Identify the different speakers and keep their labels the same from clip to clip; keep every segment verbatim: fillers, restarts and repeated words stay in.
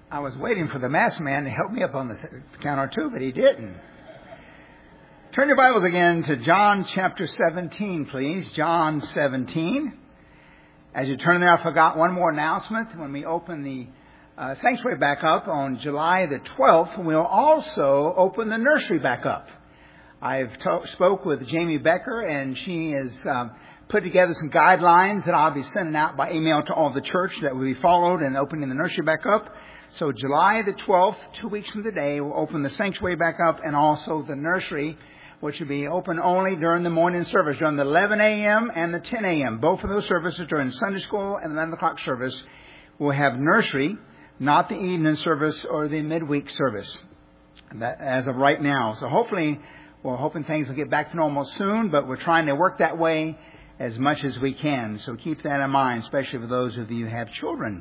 Speaker 1: I was waiting for the masked man to help me up on the count or two, but he didn't. Turn your Bibles again to John chapter seventeen, please. John seventeen. As you turn there, I forgot one more announcement. When we open the uh, sanctuary back up on July the twelfth, we'll also open the nursery back up. I've to- spoke with Jamie Becker, and she has um, put together some guidelines that I'll be sending out by email to all the church that will be followed in opening the nursery back up. So July the twelfth, two weeks from today, we'll open the sanctuary back up and also the nursery, which will be open only during the morning service, during the eleven a.m. and the ten a.m. Both of those services during Sunday school and the eleven o'clock service. We'll have nursery, not the evening service or the midweek service, that, as of right now. So hopefully, we're hoping things will get back to normal soon, but we're trying to work that way as much as we can. So keep that in mind, especially for those of you who have children.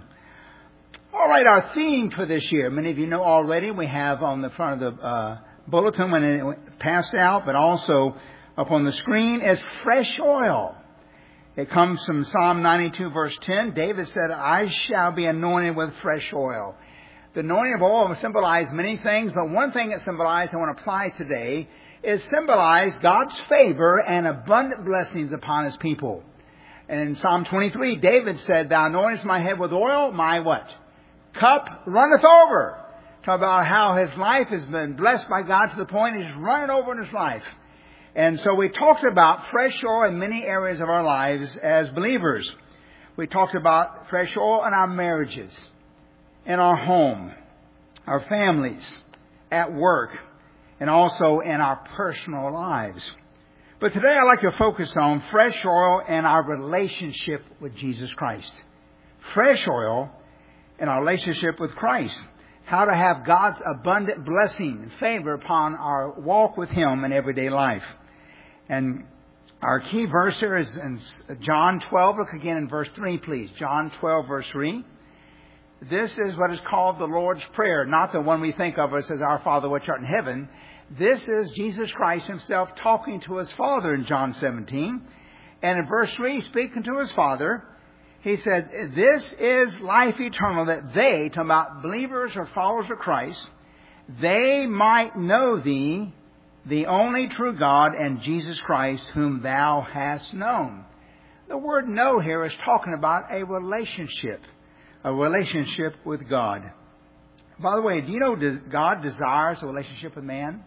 Speaker 1: All right, our theme for this year, many of you know already, we have on the front of the uh, bulletin when it passed out, but also up on the screen is fresh oil. It comes from Psalm ninety-two, verse ten. David said, I shall be anointed with fresh oil. The anointing of oil symbolizes many things, but one thing it symbolizes I want to apply today is symbolize God's favor and abundant blessings upon His people. And in Psalm twenty-three, David said, Thou anointest my head with oil, my what? Cup runneth over. Talk about how his life has been blessed by God to the point he's running over in his life. And so we talked about fresh oil in many areas of our lives as believers. We talked about fresh oil in our marriages, in our home, our families, at work, and also in our personal lives. But today I'd like to focus on fresh oil and our relationship with Jesus Christ. Fresh oil and our relationship with Christ. How to have God's abundant blessing and favor upon our walk with Him in everyday life. And our key verse here is in John twelve. Look again in verse three, please. John twelve, verse three. This is what is called the Lord's Prayer, not the one we think of as Our Father which art in heaven. This is Jesus Christ Himself talking to His Father in John seventeen. And in verse three, speaking to His Father, He said, this is life eternal, that they, talking about believers or followers of Christ, they might know Thee, the only true God, and Jesus Christ, whom Thou hast known. The word know here is talking about a relationship, a relationship with God. By the way, do you know God desires a relationship with man?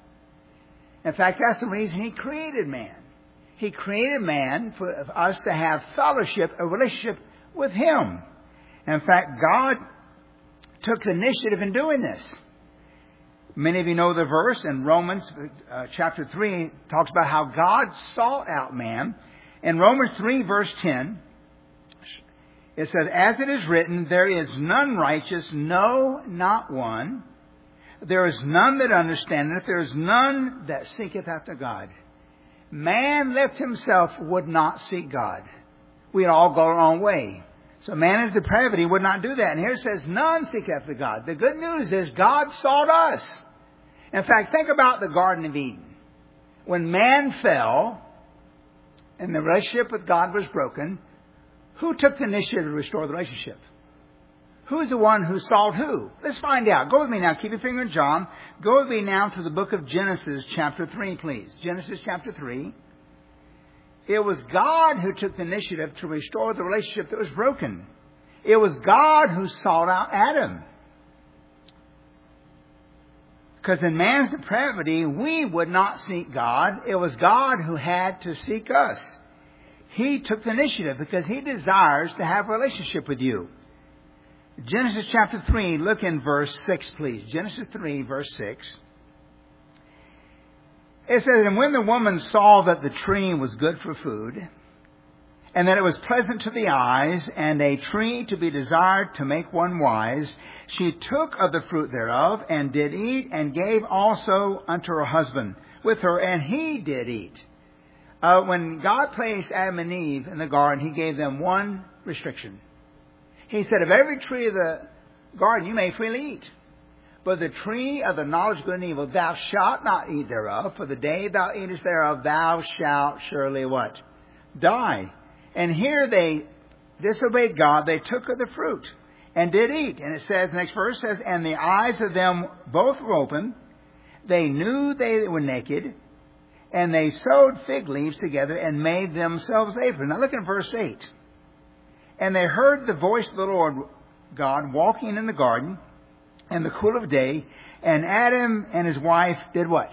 Speaker 1: In fact, that's the reason He created man. He created man for us to have fellowship, a relationship with Him. In fact, God took the initiative in doing this. Many of you know the verse in Romans uh, chapter three talks about how God sought out man. In Romans three verse ten, it says, as it is written, there is none righteous, no, not one. There is none that understandeth, there is none that seeketh after God. Man left himself would not seek God. We'd all go our own way. So man in depravity would not do that. And here it says, none seek after God. The good news is God sought us. In fact, think about the Garden of Eden. When man fell and the relationship with God was broken, who took the initiative to restore the relationship? Who's the one who sought who? Let's find out. Go with me now. Keep your finger in John. Go with me now to the book of Genesis chapter three, please. Genesis chapter three. It was God who took the initiative to restore the relationship that was broken. It was God who sought out Adam. Because in man's depravity, we would not seek God. It was God who had to seek us. He took the initiative because He desires to have a relationship with you. Genesis chapter three, look in verse six, please. Genesis three, verse six. It says, and when the woman saw that the tree was good for food, and that it was pleasant to the eyes, and a tree to be desired to make one wise, she took of the fruit thereof, and did eat, and gave also unto her husband with her, and he did eat. Uh, when God placed Adam and Eve in the garden, He gave them one restriction. He said, of every tree of the garden you may freely eat. But the tree of the knowledge of good and evil, thou shalt not eat thereof, for the day thou eatest thereof, thou shalt surely what? Die. And here they disobeyed God. They took of the fruit. and did eat. And it says, the next verse says, and the eyes of them both were open. They knew they were naked, and they sewed fig leaves together and made themselves aprons. Now look at verse eight. And they heard the voice of the Lord God walking in the garden in the cool of day, and Adam and his wife did what?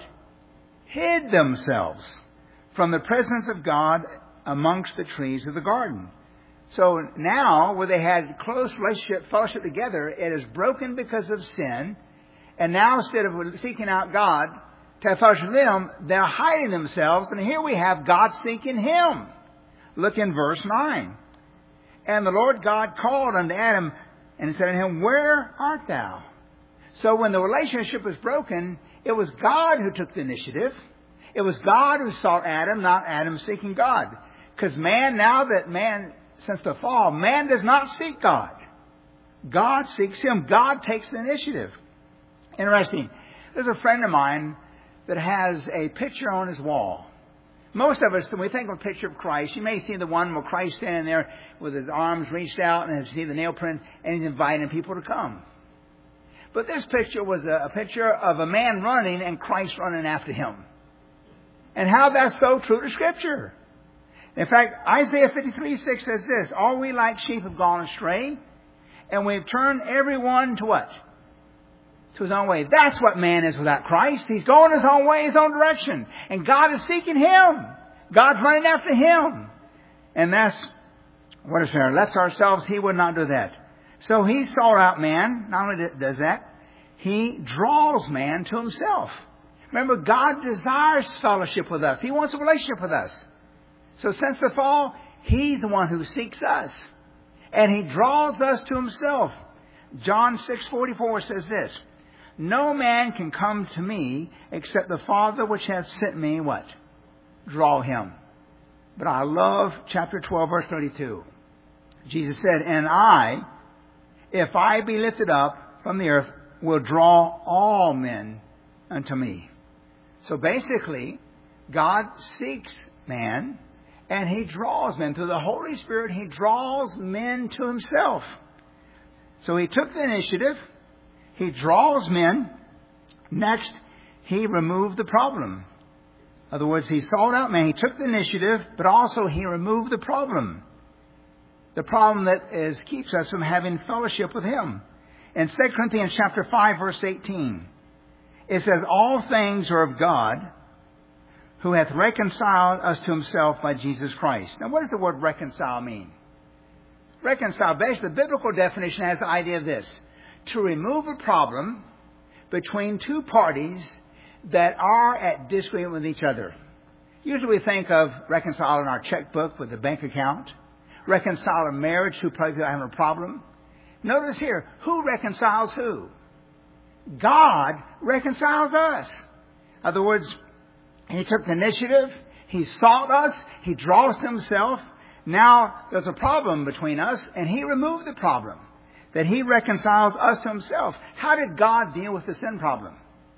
Speaker 1: Hid themselves from the presence of God amongst the trees of the garden. So now, where they had close relationship, fellowship together, it is broken because of sin. And now, instead of seeking out God to have fellowship with Him, they're hiding themselves. And here we have God seeking Him. Look in verse nine. And the Lord God called unto Adam and said unto him, where art thou? So when the relationship was broken, it was God who took the initiative. It was God who sought Adam, not Adam seeking God. Because man, now that man, since the fall, man does not seek God. God seeks him. God takes the initiative. Interesting. There's a friend of mine that has a picture on his wall. Most of us, when we think of a picture of Christ, you may see the one where Christ standing there with his arms reached out and you see the nail print, and he's inviting people to come. But this picture was a, a picture of a man running and Christ running after him. And how that's so true to Scripture. In fact, Isaiah fifty-three six says this, all we like sheep have gone astray, and we've turned everyone to what? To his own way. That's what man is without Christ. He's going his own way, his own direction. And God is seeking him. God's running after him. And that's what is there. Left ourselves, he would not do that. So he sought out man. Not only does that, he draws man to himself. Remember, God desires fellowship with us. He wants a relationship with us. So since the fall, he's the one who seeks us. And he draws us to himself. John six forty-four says this, no man can come to me except the Father which has sent me, what? Draw him. But I love chapter twelve, verse thirty-two. Jesus said, and I, if I be lifted up from the earth, will draw all men unto me. So basically, God seeks man, and he draws men. Through the Holy Spirit, he draws men to himself. So he took the initiative. He draws men. Next, he removed the problem. In other words, he sought out man. He took the initiative, but also he removed the problem. The problem that is keeps us from having fellowship with him. In Second Corinthians chapter five, verse eighteen, it says, all things are of God, who hath reconciled us to himself by Jesus Christ. Now, what does the word reconcile mean? Reconcile, basically, the biblical definition has the idea of this. To remove a problem between two parties that are at disagreement with each other. Usually we think of reconciling our checkbook with the bank account. Reconcile a marriage, two people having a problem. Notice here, who reconciles who? God reconciles us. In other words, he took the initiative. He sought us. He draws to himself. Now there's a problem between us, and he removed the problem. That he reconciles us to himself. How did God deal with the sin problem?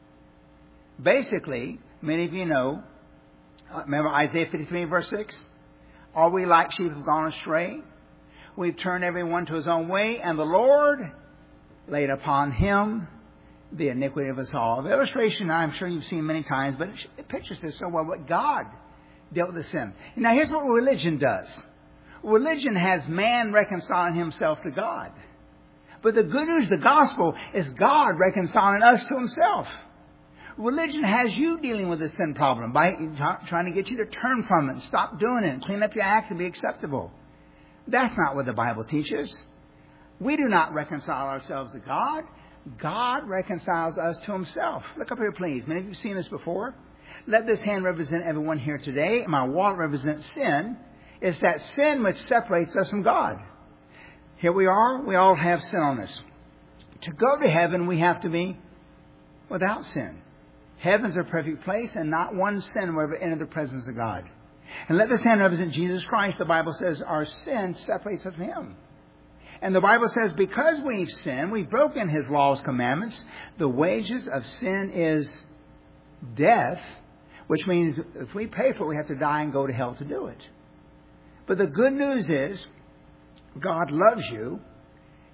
Speaker 1: Basically, many of you know, remember Isaiah fifty-three verse six? Are we like sheep have gone astray? We've turned everyone to his own way, and the Lord laid upon him the iniquity of us all. The illustration I'm sure you've seen many times, but it pictures this so well, what God dealt with the sin. Now here's what religion does. Religion has man reconciling himself to God. But the good news of the gospel is God reconciling us to himself. Religion has you dealing with the sin problem by trying to get you to turn from it and stop doing it and clean up your act and be acceptable. That's not what the Bible teaches. We do not reconcile ourselves to God. God reconciles us to himself. Look up here, please. Many of you have seen this before. Let this hand represent everyone here today. My wallet represents sin. It's that sin which separates us from God. Here we are. We all have sin on us. To go to heaven, we have to be without sin. Heaven's a perfect place, and not one sin will ever enter the presence of God. And let this hand represent Jesus Christ. The Bible says our sin separates us from him. And the Bible says because we've sinned, we've broken his laws, commandments, the wages of sin is death, which means if we pay for it, we have to die and go to hell to do it. But the good news is God loves you.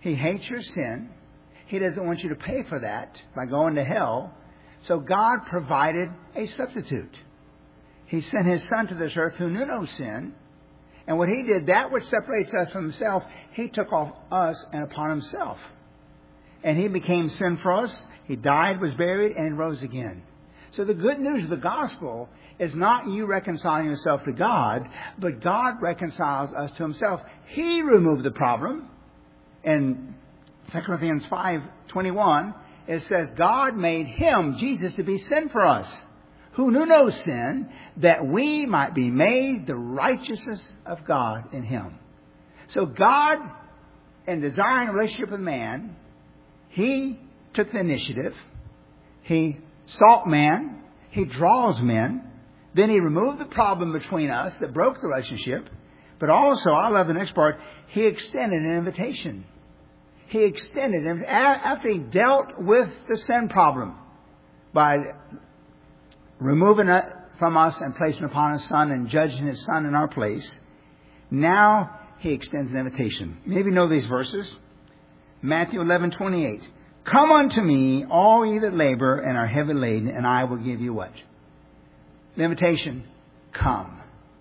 Speaker 1: He hates your sin. He doesn't want you to pay for that by going to hell. So God provided a substitute. He sent His Son to this earth who knew no sin. And what He did, that which separates us from Himself, He took off us and upon Himself. And He became sin for us. He died, was buried, and rose again. So the good news of the gospel is not you reconciling yourself to God, but God reconciles us to Himself. He removed the problem. In Second Corinthians five twenty-one, it says, God made Him, Jesus, to be sin for us, who knew no sin, that we might be made the righteousness of God in Him. So God, in desiring a relationship with man, He took the initiative. He sought man. He draws men. Then He removed the problem between us that broke the relationship. But also, I love the next part, He extended an invitation. He extended, after He dealt with the sin problem by removing it from us and placing it upon His Son and judging His Son in our place, now He extends an invitation. Maybe you know these verses. Matthew eleven twenty-eight. Come unto me, all ye that labor and are heavy laden, and I will give you what? The invitation, come.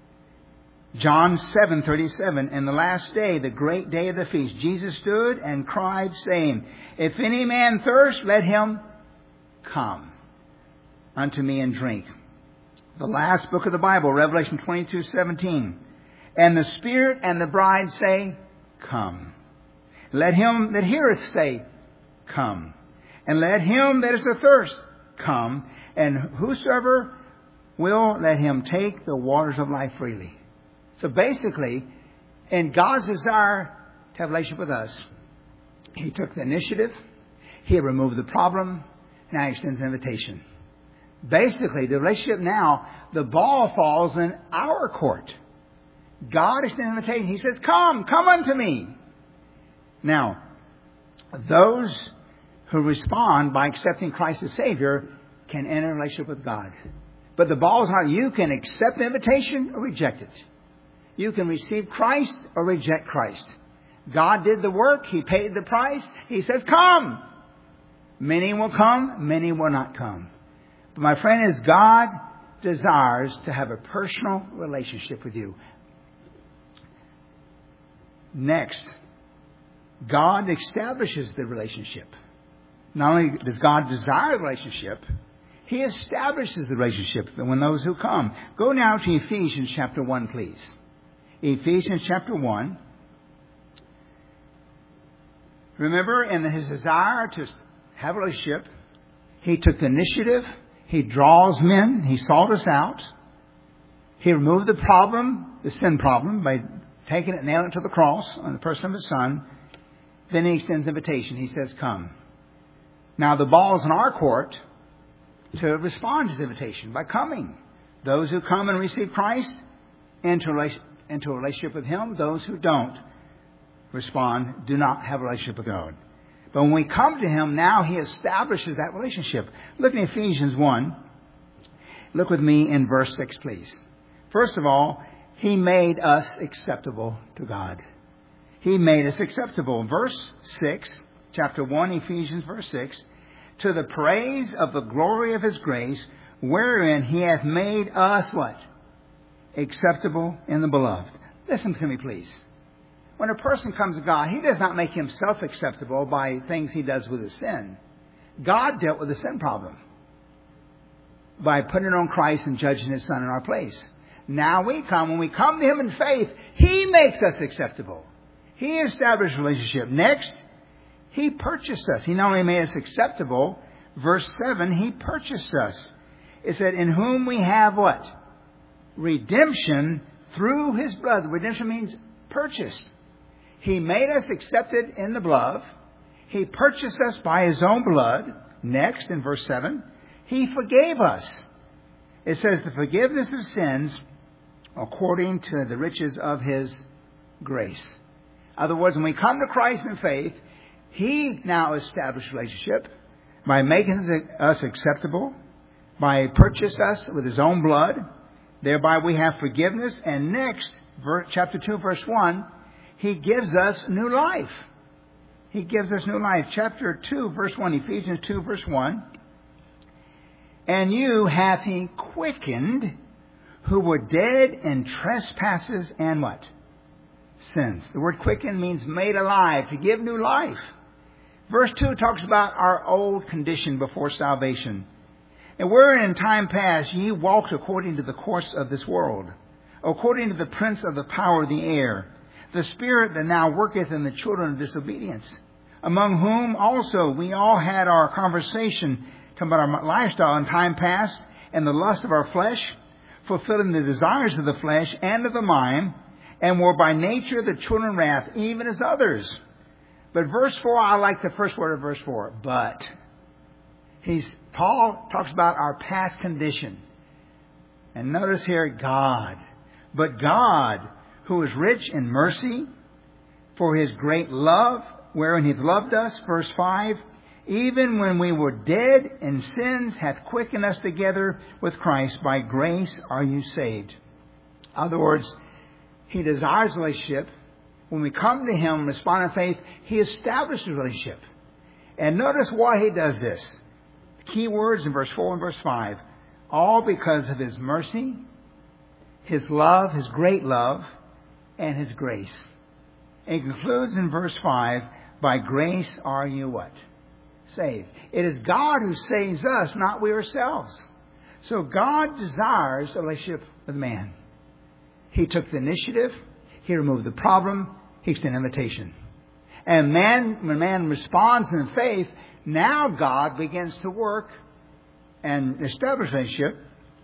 Speaker 1: John seven thirty-seven. In the last day, the great day of the feast, Jesus stood and cried, saying, If any man thirst, let him come unto me and drink. The last book of the Bible, Revelation twenty-two seventeen. And the Spirit and the bride say, Come. Let him that heareth say, Come. And let him that is athirst come. And whosoever will, let him take the waters of life freely. So basically, in God's desire to have a relationship with us, He took the initiative. He removed the problem. Now He extends an invitation. Basically, the relationship now, the ball falls in our court. God extends an invitation. He says, Come, come unto me. Now, those who respond by accepting Christ as Savior can enter a relationship with God. But the ball is not, you can accept the invitation or reject it. You can receive Christ or reject Christ. God did the work. He paid the price. He says, come. Many will come. Many will not come. But my friend, is God desires to have a personal relationship with you. Next, God establishes the relationship. Not only does God desire a relationship, He establishes the relationship when those who come. Go now to Ephesians chapter one, please. Ephesians chapter one. Remember, in His desire to have a relationship, He took the initiative. He draws men. He sought us out. He removed the problem, the sin problem, by taking it and nailing it to the cross on the person of His Son. Then He extends invitation. He says, come. Now the ball is in our court to respond to His invitation by coming. Those who come and receive Christ into a relationship with Him. Those who don't respond do not have a relationship with God. But when we come to Him, now He establishes that relationship. Look in Ephesians one. Look with me in verse six, please. First of all, He made us acceptable to God. He made us acceptable. Verse six, chapter one, Ephesians verse six. To the praise of the glory of His grace, wherein He hath made us what? Acceptable in the beloved. Listen to me, please. When a person comes to God, He does not make himself acceptable by things he does with his sin. God dealt with the sin problem by putting it on Christ and judging His Son in our place. Now we come, when we come to Him in faith, He makes us acceptable. He established a relationship. Next, He purchased us. He not only made us acceptable, verse seven, He purchased us. It said, in whom we have what? Redemption through His blood. Redemption means purchased. He made us accepted in the blood. He purchased us by His own blood. Next, in verse seven, He forgave us. It says the forgiveness of sins according to the riches of His grace. In other words, when we come to Christ in faith, He now established a relationship by making us acceptable, by purchase us with His own blood. Thereby we have forgiveness. And next, chapter two, verse one, He gives us new life. He gives us new life. Chapter two, verse one, Ephesians two, verse one. And you hath He quickened, who were dead in trespasses and what? Sins. The word quicken means made alive, to give new life. Verse two talks about our old condition before salvation. And wherein in time past ye walked according to the course of this world, according to the prince of the power of the air, the spirit that now worketh in the children of disobedience, among whom also we all had our conversation, talking about our lifestyle in time past, and the lust of our flesh, fulfilling the desires of the flesh and of the mind, and were by nature the children of wrath, even as others. But verse four, I like the first word of verse four, but. He's, Paul talks about our past condition. And notice here, God. But God, who is rich in mercy, for His great love, wherein He hath loved us, verse five, even when we were dead in sins, hath quickened us together with Christ. By grace are you saved. In other words, He desires a relationship. When we come to Him, respond in faith, He establishes a relationship. And notice why He does this. Key words in verse four and verse five. All because of His mercy, His love, His great love, and His grace. And it concludes in verse five, by grace are you what? Saved. It is God who saves us, not we ourselves. So God desires a relationship with man. He took the initiative. He removed the problem. He extended an invitation. And man, when man responds in faith, now God begins to work and establish a relationship.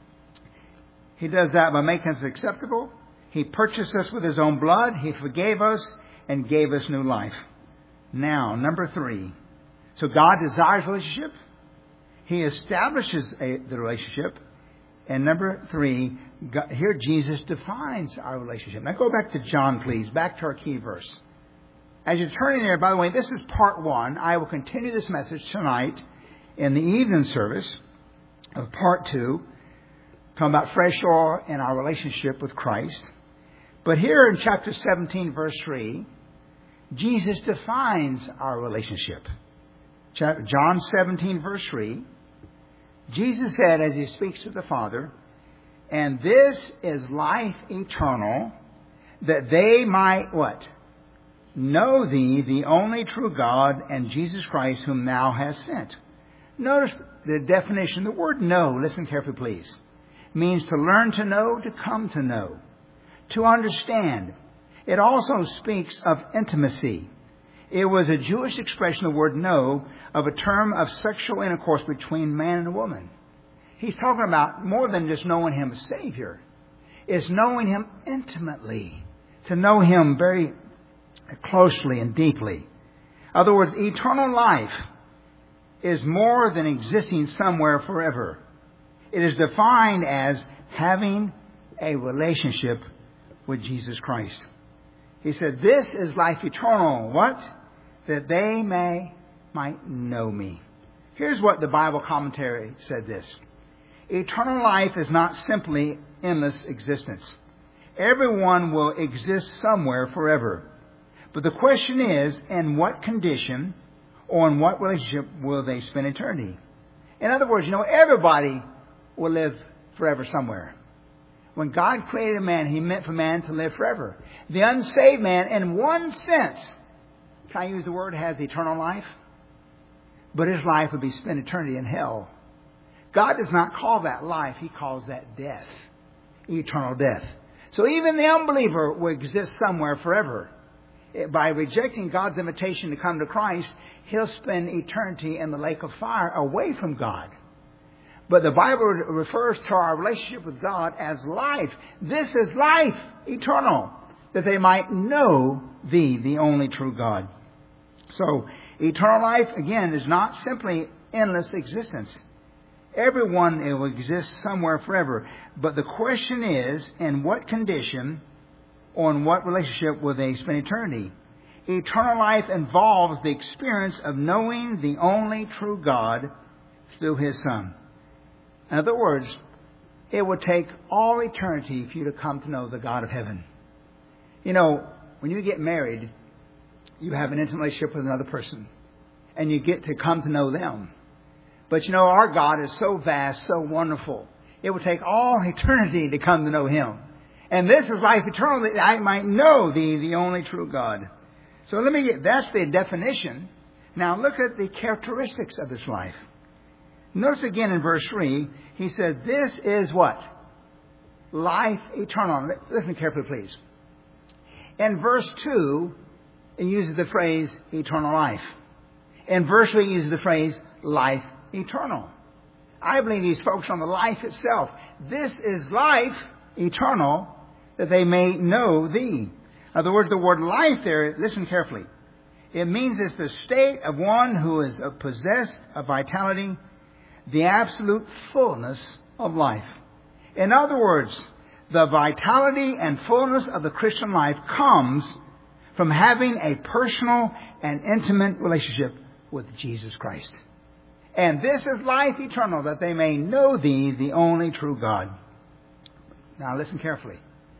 Speaker 1: He does that by making us acceptable. He purchased us with His own blood. He forgave us and gave us new life. Now, number three. So God desires a relationship. He establishes a, the relationship. And number three, God, here Jesus defines our relationship. Now go back to John, please. Back to our key verse. As you're turning there, by the way, this is part one. I will continue this message tonight in the evening service of part two, talking about fresh oil and our relationship with Christ. But here in chapter seventeen, verse three, Jesus defines our relationship. John seventeen, verse three, Jesus said as He speaks to the Father, and this is life eternal, that they might what? Know Thee, the only true God, and Jesus Christ, whom Thou hast sent. Notice the definition. The word know, listen carefully please, means to learn to know, to come to know, to understand. It also speaks of intimacy. It was a Jewish expression, the word know, of a term of sexual intercourse between man and woman. He's talking about more than just knowing Him as Savior. It's knowing Him intimately, to know Him very closely and deeply. In other words, eternal life is more than existing somewhere forever. It is defined as having a relationship with Jesus Christ. He said, this is life eternal. What? That they may might know Me. Here's what the Bible commentary said this. Eternal life is not simply endless existence. Everyone will exist somewhere forever. But the question is, in what condition or in what relationship will they spend eternity? In other words, you know, everybody will live forever somewhere. When God created man, He meant for man to live forever. The unsaved man, in one sense, can I use the word, has eternal life? But his life would be spent eternity in hell. God does not call that life. He calls that death. Eternal death. So even the unbeliever will exist somewhere forever. By rejecting God's invitation to come to Christ, he'll spend eternity in the lake of fire away from God. But the Bible refers to our relationship with God as life. This is life eternal, that they might know Thee, the only true God. So, eternal life, again, is not simply endless existence. Everyone will exist somewhere forever. But the question is, in what condition or in what relationship will they spend eternity? Eternal life involves the experience of knowing the only true God through His Son. In other words, it would take all eternity for you to come to know the God of heaven. You know, when you get married, you have an intimate relationship with another person. And you get to come to know them. But you know, our God is so vast, so wonderful. It will take all eternity to come to know Him. And this is life eternal, that I might know Thee, the only true God. So let me get, that's the definition. Now look at the characteristics of this life. Notice again in verse three, he said, this is what? Life eternal. Listen carefully, please. In verse two, it uses the phrase eternal life. In verse three, it uses the phrase life eternal. I believe these folks on the life itself. This is life eternal, that they may know Thee. In other words, the word life there, listen carefully. It means it's the state of one who is possessed of vitality, the absolute fullness of life. In other words, the vitality and fullness of the Christian life comes from having a personal and intimate relationship with Jesus Christ. And this is life eternal, that they may know Thee, the only true God. Now listen carefully.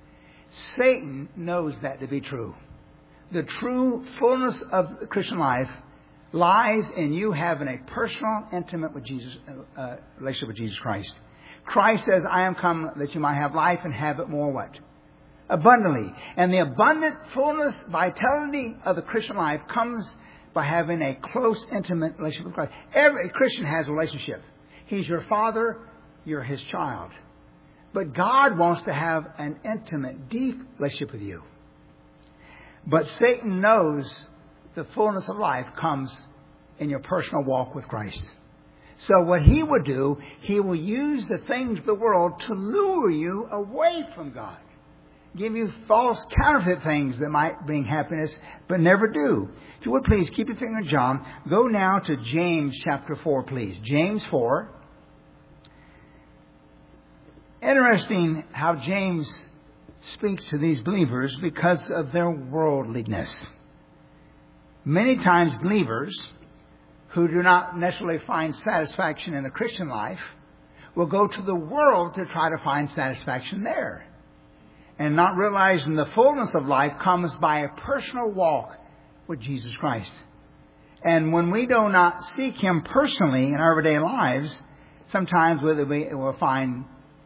Speaker 1: Satan knows that to be true. The true fullness of the Christian life lies in you having a personal, intimate with Jesus, uh, relationship with Jesus Christ. Christ says, I am come that you might have life and have it more what? Abundantly. And the abundant fullness, vitality of the Christian life comes by having a close, intimate relationship with Christ. Every Christian has a relationship. He's your father, you're His child. But God wants to have an intimate, deep relationship with you. But Satan knows the fullness of life comes in your personal walk with Christ. So what he would do, he will use the things of the world to lure you away from God. Give you false counterfeit things that might bring happiness, but never do. If you would please keep your finger on John. Go now to James chapter four, please. James four. Interesting how James speaks to these believers because of their worldliness. Many times believers who do not necessarily find satisfaction in the Christian life will go to the world to try to find satisfaction there. And not realizing the fullness of life comes by a personal walk with Jesus Christ. And when we do not seek Him personally in our everyday lives, sometimes we will find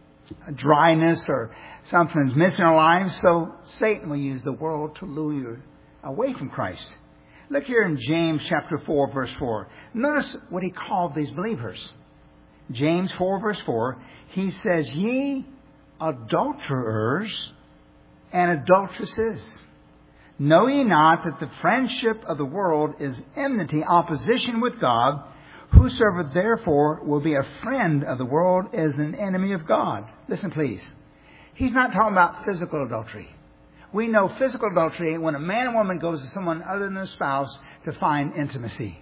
Speaker 1: dryness or something's missing in our lives. So Satan will use the world to lure you away from Christ. Look here in James chapter four, verse four. Notice what he called these believers. James four, verse four. He says, ye adulterers and adulteresses, know ye not that the friendship of the world is enmity, opposition with God? Whosoever therefore will be a friend of the world is an enemy of God. Listen, please. He's not talking about physical adultery. We know physical adultery when a man and woman goes to someone other than their spouse to find intimacy.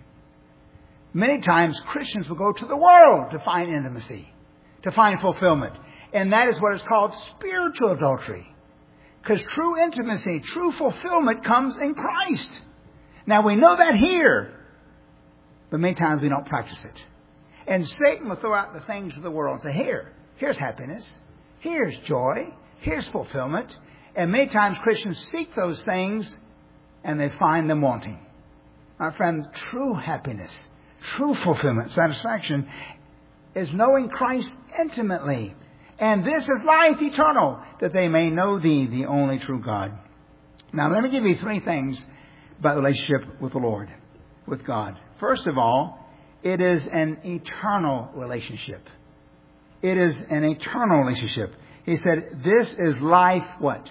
Speaker 1: Many times Christians will go to the world to find intimacy, to find fulfillment. And that is what is called spiritual adultery. Because true intimacy, true fulfillment comes in Christ. Now we know that here, but many times we don't practice it. And Satan will throw out the things of the world and say, here, here's happiness, here's joy, here's fulfillment. And many times Christians seek those things and they find them wanting. My friend, true happiness, true fulfillment, satisfaction is knowing Christ intimately. And this is life eternal, that they may know Thee, the only true God. Now let me give you three things about the relationship with the Lord, with God. First of all, it is an eternal relationship. It is an eternal relationship. He said, this is life, what?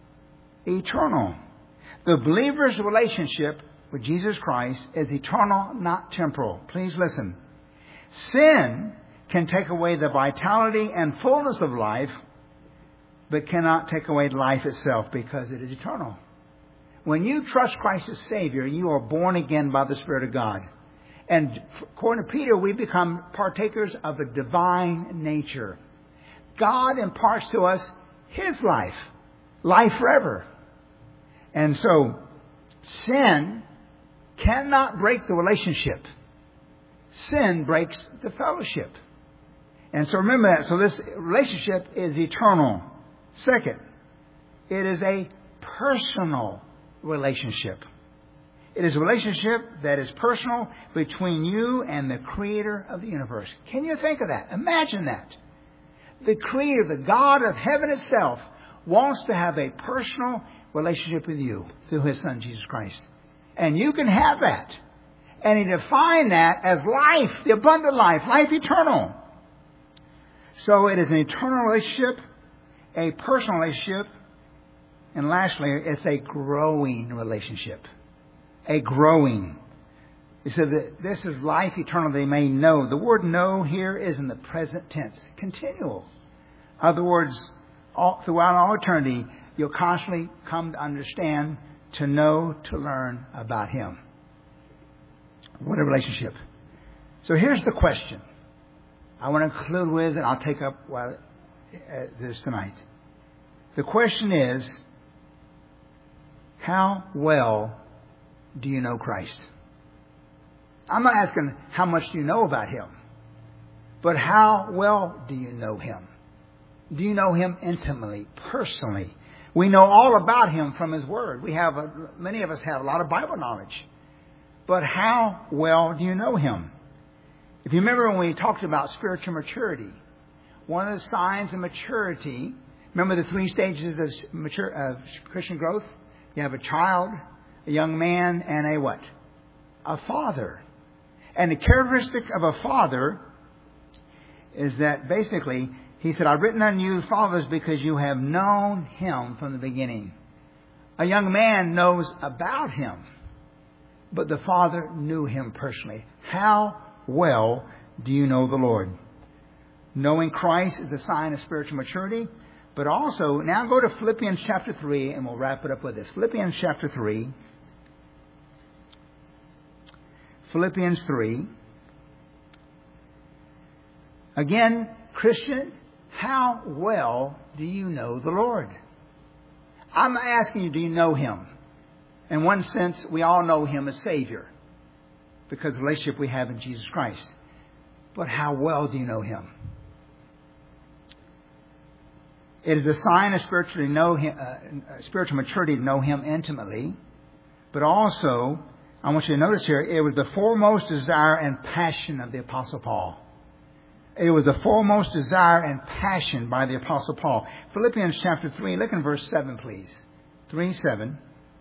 Speaker 1: Eternal. The believer's relationship with Jesus Christ is eternal, not temporal. Please listen. Sin can take away the vitality and fullness of life, but cannot take away life itself because it is eternal. When you trust Christ as Savior, you are born again by the Spirit of God. And according to Peter, we become partakers of a divine nature. God imparts to us His life, life forever. And so, sin cannot break the relationship. Sin breaks the fellowship. And so remember that. So this relationship is eternal. Second, it is a personal relationship. It is a relationship that is personal between you and the Creator of the universe. Can you think of that? Imagine that. The Creator, the God of heaven itself, wants to have a personal relationship with you through His Son, Jesus Christ. And you can have that. And He defined that as life, the abundant life, life eternal. So it is an eternal relationship, a personal relationship, and lastly, it's a growing relationship. A growing. He said that this is life eternal, they may know. The word know here is in the present tense, continual. In other words, all, throughout all eternity, you'll constantly come to understand, to know, to learn about Him. What a relationship. So here's the question I want to conclude with, and I'll take up well, uh, this tonight. The question is, how well do you know Christ? I'm not asking how much do you know about Him, but how well do you know Him? Do you know Him intimately, personally? We know all about Him from His Word. We have a, many of us have a lot of Bible knowledge, but how well do you know Him? If you remember when we talked about spiritual maturity, one of the signs of maturity, remember the three stages of, mature, of Christian growth? You have a child, a young man, and a what? A father. And the characteristic of a father is that basically, He said, I've written unto you, fathers, because you have known Him from the beginning. A young man knows about Him, but the Father knew Him personally. How well do you know the Lord? Knowing Christ is a sign of spiritual maturity. But also, now go to Philippians chapter three, and we'll wrap it up with this. Philippians chapter three. Philippians three. Again, Christian, how well do you know the Lord? I'm asking you, do you know Him? In one sense, we all know Him as Savior because of the relationship we have in Jesus Christ. But how well do you know Him? It is a sign of spiritual, know him, uh, spiritual maturity to know Him intimately. But also, I want you to notice here, it was the foremost desire and passion of the Apostle Paul. It was the foremost desire and passion by the Apostle Paul. Philippians chapter three, look in verse seven, please. three seven.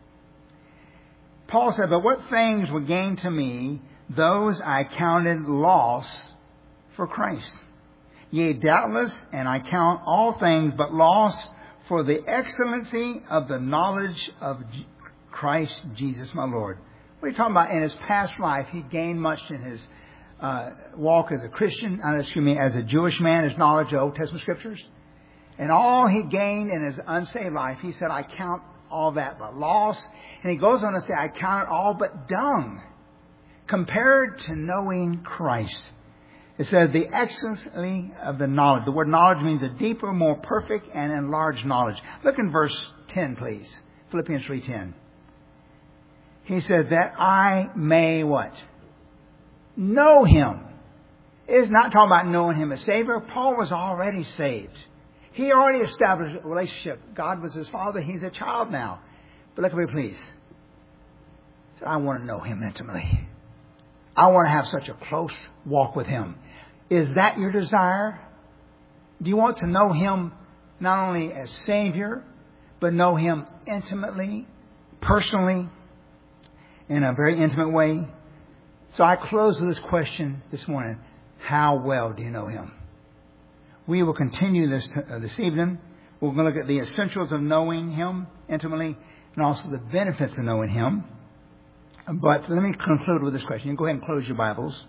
Speaker 1: Paul said, but what things were gained to me, those I counted loss for Christ. Yea, doubtless, and I count all things but loss for the excellency of the knowledge of Christ Jesus my Lord. What are you talking about? In his past life, he gained much in his uh, walk as a Christian, uh, excuse me, as a Jewish man, his knowledge of Old Testament Scriptures. And all he gained in his unsaved life, he said, I count all that but loss. And he goes on to say, I count it all but dung compared to knowing Christ. It says the excellency of the knowledge. The word knowledge means a deeper, more perfect, and enlarged knowledge. Look in verse ten, please. Philippians three ten. He said that I may what? Know Him. It's not talking about knowing Him as Savior. Paul was already saved. He already established a relationship. God was his father. He's a child now. But look at me, please. He said, I want to know Him intimately. I want to have such a close walk with Him. Is that your desire? Do you want to know Him not only as Savior, but know Him intimately, personally, in a very intimate way? So I close with this question this morning. How well do you know Him? We will continue this uh, this evening. We're going to look at the essentials of knowing Him intimately and also the benefits of knowing Him. But let me conclude with this question. You go ahead and close your Bibles.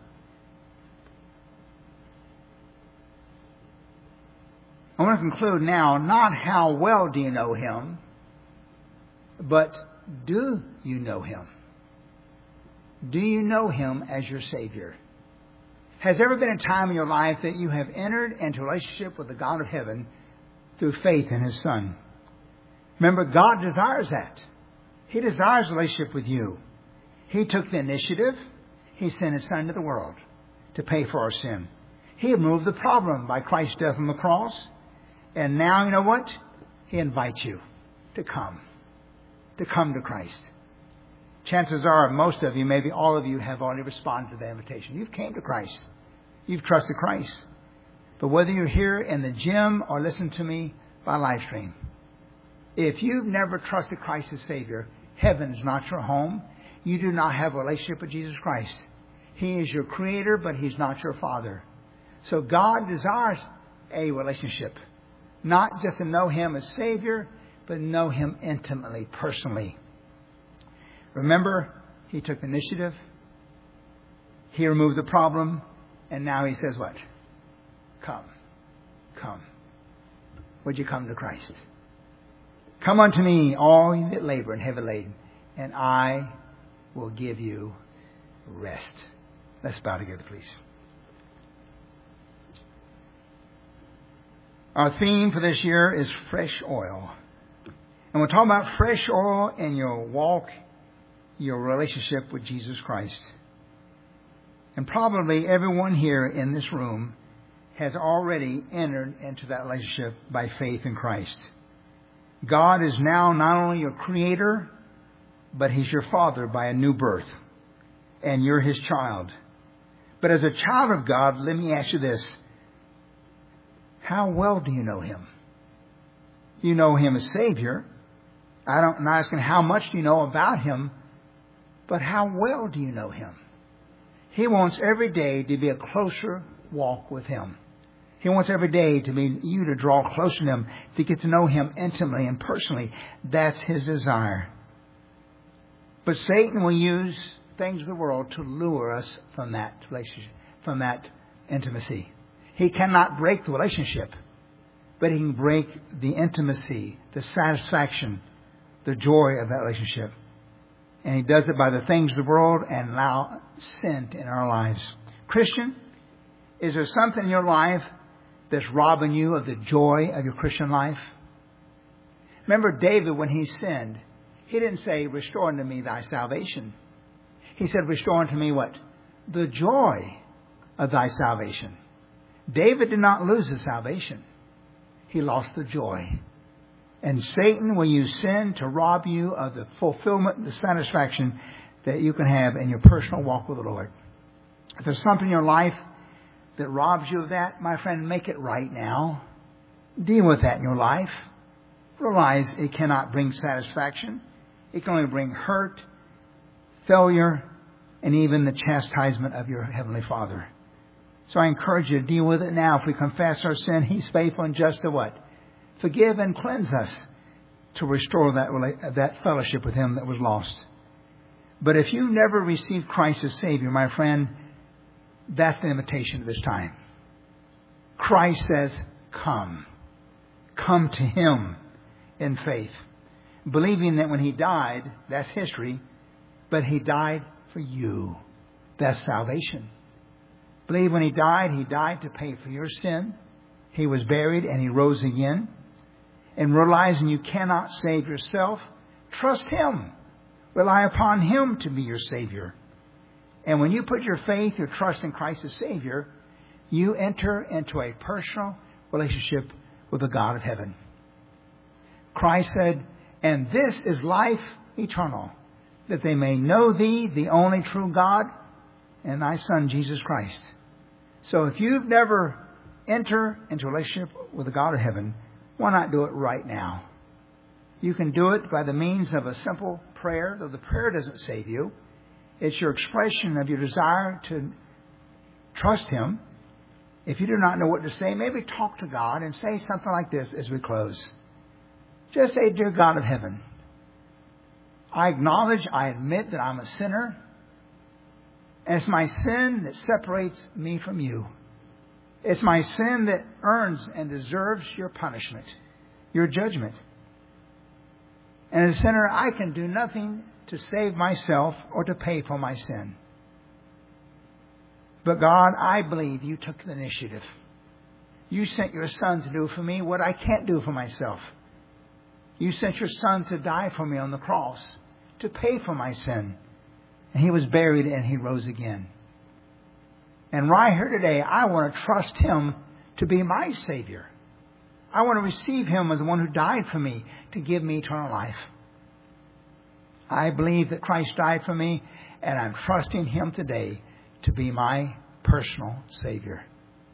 Speaker 1: I want to conclude now, not how well do you know Him, but do you know Him? Do you know Him as your Savior? Has there ever been a time in your life that you have entered into a relationship with the God of heaven through faith in His Son? Remember, God desires that. He desires a relationship with you. He took the initiative. He sent His Son to the world to pay for our sin. He removed the problem by Christ's death on the cross. And now, you know what? He invites you to come. To come to Christ. Chances are most of you, maybe all of you, have already responded to the invitation. You've came to Christ. You've trusted Christ. But whether you're here in the gym or listen to me by live stream, if you've never trusted Christ as Savior, heaven is not your home. You do not have a relationship with Jesus Christ. He is your Creator, but He's not your Father. So God desires a relationship. Not just to know Him as Savior, but know Him intimately, personally. Remember, He took the initiative. He removed the problem. And now He says what? Come. Come. Would you come to Christ? Come unto me, all ye that labor and heavy laden, and I will give you rest. Let's bow together, please. Our theme for this year is fresh oil. And we're talking about fresh oil in your walk, your relationship with Jesus Christ. And probably everyone here in this room has already entered into that relationship by faith in Christ. God is now not only your Creator, but He's your Father by a new birth. And you're His child. But as a child of God, let me ask you this. How well do you know Him? You know Him as Savior. I don't, I'm not asking how much do you know about Him, but how well do you know Him? He wants every day to be a closer walk with Him. He wants every day to be you to draw closer to Him, to get to know Him intimately and personally. That's His desire. But Satan will use things of the world to lure us from that relationship, from that intimacy. He cannot break the relationship, but he can break the intimacy, the satisfaction, the joy of that relationship. And he does it by the things of the world and allow sin in our lives. Christian, is there something in your life that's robbing you of the joy of your Christian life? Remember David, when he sinned, he didn't say, restore unto me thy salvation. He said, restore unto me what? The joy of thy salvation. David did not lose his salvation. He lost the joy. And Satan will use sin to rob you of the fulfillment, the satisfaction that you can have in your personal walk with the Lord. If there's something in your life that robs you of that, my friend, make it right now. Deal with that in your life. Realize it cannot bring satisfaction. It can only bring hurt, failure, and even the chastisement of your Heavenly Father. So I encourage you to deal with it now. If we confess our sin, He's faithful and just to what? Forgive and cleanse us to restore that, that fellowship with Him that was lost. But if you've never received Christ as Savior, my friend, that's the invitation of this time. Christ says, come. Come to Him in faith. Believing that when He died, that's history, but He died for you. That's salvation. Believe when He died, He died to pay for your sin. He was buried and He rose again. And realizing you cannot save yourself, trust Him. Rely upon Him to be your Savior. And when you put your faith, your trust in Christ as Savior, you enter into a personal relationship with the God of heaven. Christ said, and this is life eternal, that they may know Thee, the only true God, and Thy Son, Jesus Christ. So if you've never entered into a relationship with the God of heaven, why not do it right now? You can do it by the means of a simple prayer, though the prayer doesn't save you. It's your expression of your desire to trust Him. If you do not know what to say, maybe talk to God and say something like this as we close. Just say, dear God of heaven, I acknowledge, I admit that I'm a sinner. And it's my sin that separates me from You. It's my sin that earns and deserves Your punishment, Your judgment. And as a sinner, I can do nothing to save myself or to pay for my sin. But God, I believe You took the initiative. You sent Your Son to do for me what I can't do for myself. You sent Your Son to die for me on the cross, to pay for my sin. And He was buried and He rose again. And right here today, I want to trust Him to be my Savior. I want to receive Him as the one who died for me to give me eternal life. I believe that Christ died for me, and I'm trusting Him today to be my personal Savior.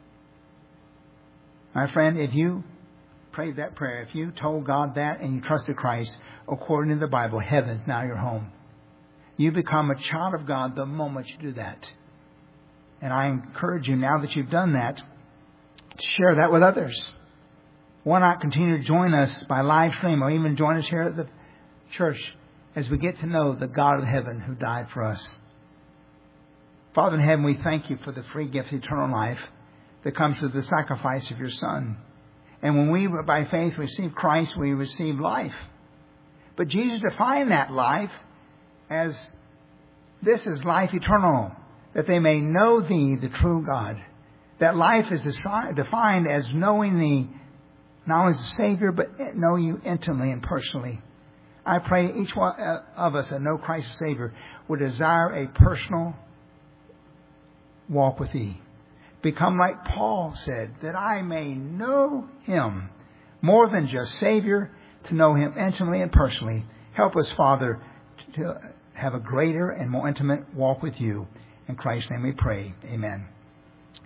Speaker 1: My friend, if you prayed that prayer, if you told God that and you trusted Christ, according to the Bible, heaven's now your home. You become a child of God the moment you do that. And I encourage you, now that you've done that, to share that with others. Why not continue to join us by live stream, or even join us here at the church as we get to know the God of heaven who died for us. Father in heaven, we thank you for the free gift of eternal life that comes through the sacrifice of your Son. And when we, by faith, receive Christ, we receive life. But Jesus defined that life as, this is life eternal, that they may know thee, the true God. That life is defined as knowing thee, not only as a Savior, but know you intimately and personally. I pray each one of us that know Christ as Savior would desire a personal walk with thee. Become like Paul said, that I may know him more than just Savior, to know him intimately and personally. Help us, Father, to have a greater and more intimate walk with you. In Christ's name we pray. Amen.